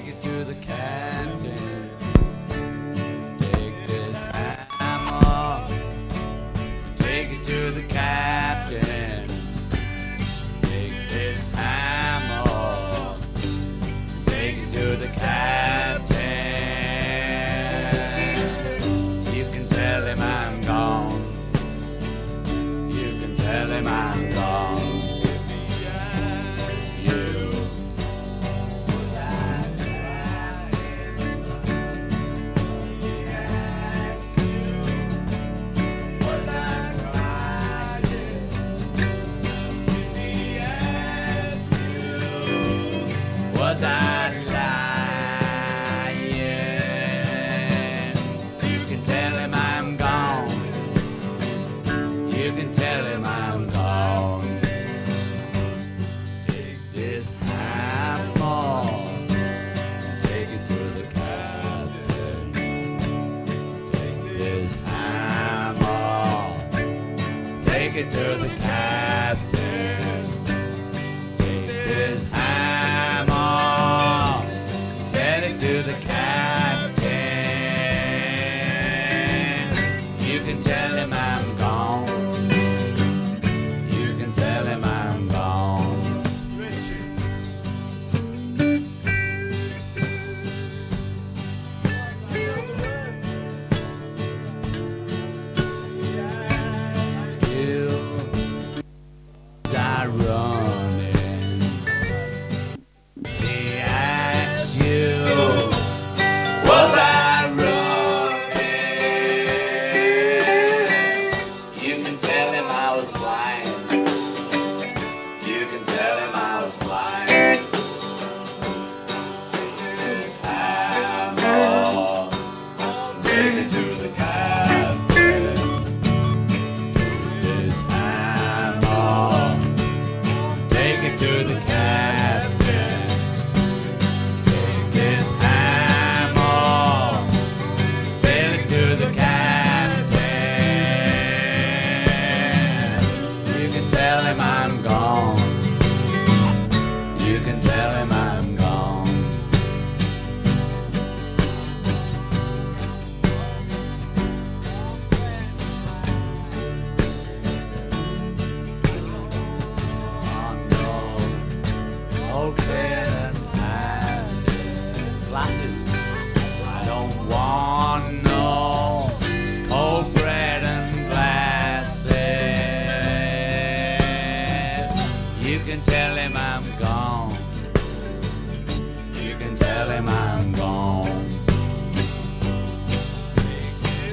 Take it to the captain. Take this hammer. Take it to the captain. Take this hammer. Take it to the captain. You can tell him I'm gone. You can tell him I'm gone. Was I lying? You can tell him I'm gone. You can tell him I'm gone. Take this hammer. Take it to the captain. Take this hammer. Take it to the captain. Take this hammer. To the captain. You can tell him I'm gone. You can tell him I'm gone. Richard. Still I running. They ask you. Was I running? You can tell him I was blind. You can tell him I was blind. This hammer, take it to the captain. This hammer, take it to the captain.